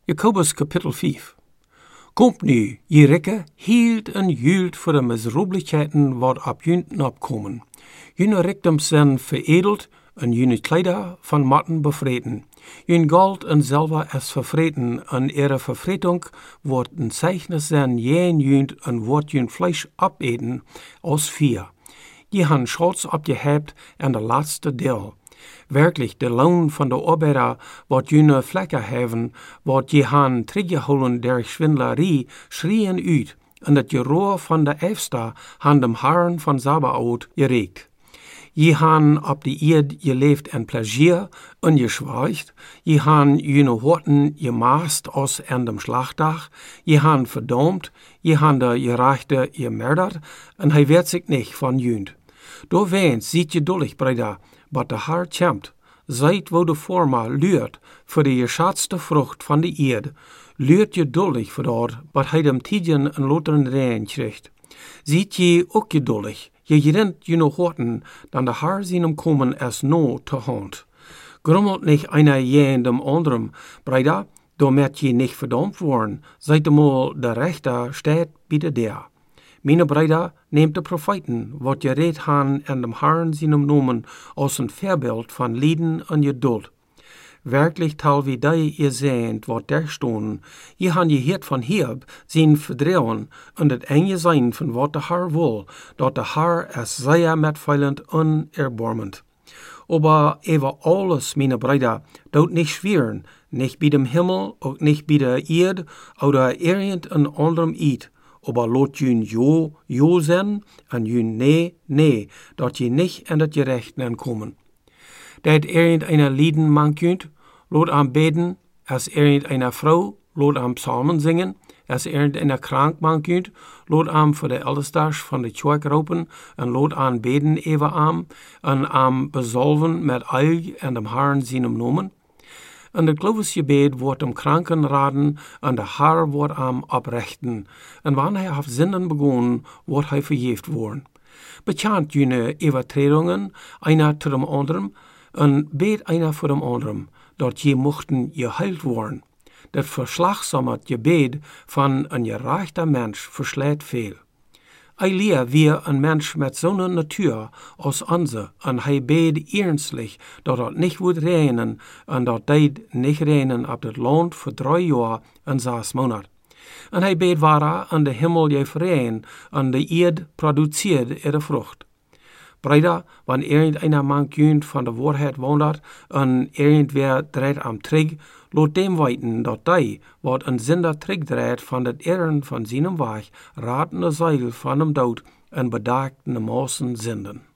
Jakobus Kapitel 5. Komt nu, je rekke, hield en hield voor de misroebelijkheden wat op junten opkomen. June rikdom zijn veredeld en june kleider van matten bevreten. Jun gold en zilver is vervreten en ihre vervretung wordt een zeichnis zijn jen junt en wordt jun vlees opeten als vier. Je han schatz opgehebt en de laatste deel. Werkelijk, de loon van de arbeider wat june vlekken hebben, wat je han teruggeholen der schwindelerie, schrien uit, en dat je roer van de Eifster han dem Herren van Sabaoth gereikt. Je han op de eerd geleefd en plezier, ongeschweicht, je han june horten gemaast als en dem Schlachtdag, je han verdomd, je han de gerechte gemerderd, en hij werd zich niet van junt. Doorweens ziet je dullig, breder, wat de Herr kämpt, zijt wo de forma luurt voor de geschatzte vrucht van de eerd, luurt je duldig voor dat, wat hij dem tidjen en loteren rein krijgt. Ziet je ook geduldig, je gerent je nog horten, dan de Herr zinem komen es no te hand. Grummelt nicht einer jen dem anderen, breder, damit je nicht verdammt worden, zijt emol de rechter steht bitte der. Meine Brüder, nehmt de Propheten, wat je reed han en dem Herrn zinem nomen, als een voorbeeld van lijden en geduld. Werkelijk tal wie die ihr seht, wat der stonden, je han je heert van Hiob, zijn verdreeuwen, en het enge zijn van wat de Herr wil, dat de Herr es zeer metveilend en erbarmend. Aber über alles, meine Brüder, dort nicht schweren, nicht bei dem Himmel, auch nicht bei der Erde oder irgendein anderem Eid. Aber lot jün jo sein, en jün nee, dat je nicht in het gerechten entkommen. Dat irgendeiner Lieden man kunt, lot am beten, als irgendeiner Frau, lot am Psalmen singen, als irgendeiner krank man kunt, lot am voor de Ältesters van de Kerk roepen, en lot aan beten even am, en am bezolven met eil en dem Herrn zinem nomen. En de geloofsgebed wordt am Kranken raden, en de Herr wordt am oprechten. En wanneer hij heeft zinnen begonnen, wordt hij vergeeft worden. Bekant jene overtredungen, einer zu dem anderen, en beet einer voor dem anderen, dat je mochten geheilt worden. Dat verslagsamet gebed van een gerechter mens verslijt veel. Elia wie een mens met zo'n natuur als onze, en hij beed ernstlich, dat het niet wordt regenen, en dat deed niet regenen op het land voor 3 jaar en 6 maanden. En hij beed waar en de hemel je vreen, en de eerd produceert ihre vrucht. Breder, wanneer irgendeiner man kunt van de waarheid wandelt, en irgendwer dreht am Trig, laat dem weten dat die, wat een zinder Trig dreht van het eeren van zinem weg, ratende zeil van hem dood en bedaagde maßen zinden.